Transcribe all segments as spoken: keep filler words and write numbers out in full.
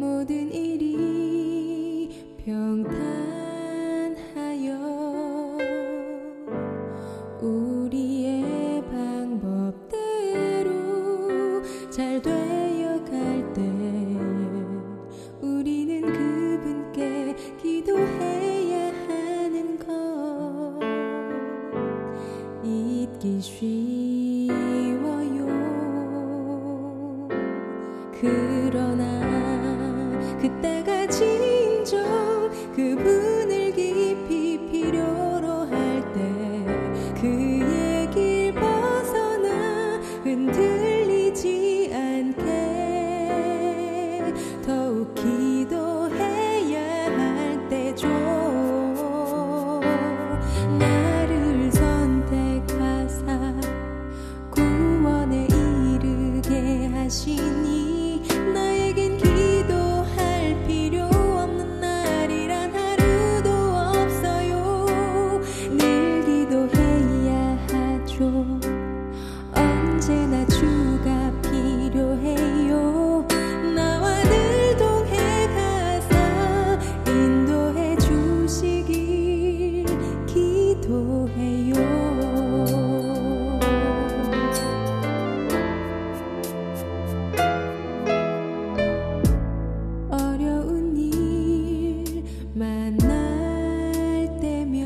모든 일이 평탄하여 우리의 방법대로 잘 되어갈 때 우리는 그분께 기도해야 하는 것 잊기 쉬워요. 그러나 그때가 진정 그분을 깊이 필요로 할 때 그의 길 벗어나 흔들리지 않게 더욱 기도해야 할 때죠. 나를 선택하사 구원에 이르게 하시니 나에겐 기도할 필요 없는 날이란 하루도 없어요. 늘 기도해야 하죠. 언제나 주가 필요해요. 나와 늘 동행 가사 인도해 주시길 기도해요. 어려운 일 만날 때면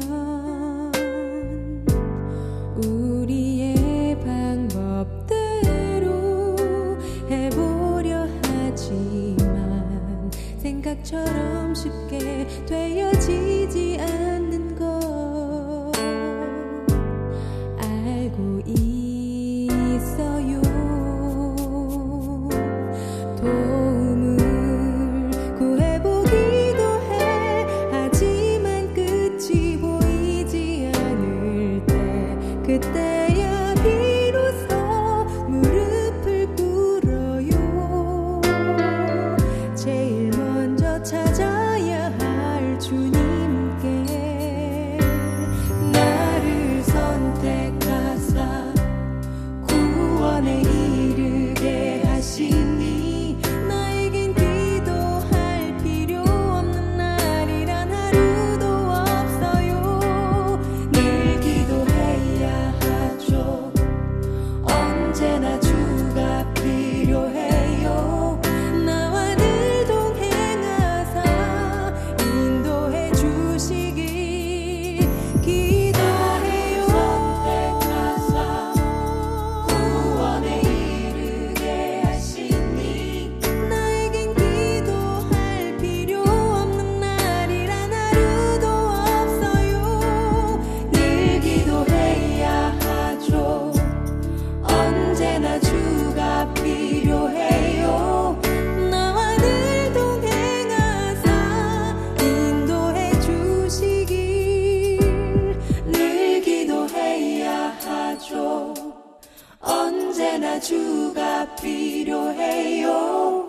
우리의 방법대로 해보려 하지만 생각처럼 쉽게 되어지지 않는 것 알고 있어요. 도움을 구해보기도 해. 하지만 끝이 보이지 않을 때 그때야 비로소 무릎을 꿇어요. 제일 먼저 찾아야 할 주님께 나를 선택하사 구원에 이르게 하시니 나에겐 기도할 필요 없는 날이란 하루도 없어요. 늘 기도해야 하죠. 언제나 주가 필요해요. 나와 늘 동행하사 인도해 주시길 기도해요. 선택하사 구원에 이르게 하시니 나에겐 기도할 필요 없는 날이란 하루도 없어요. 늘 기도해야 하죠. 언제나 주가 필요해요. 나와 늘 동행하사 인도해 주시길 늘 기도해야 하죠. 언제나 주가 필요해요.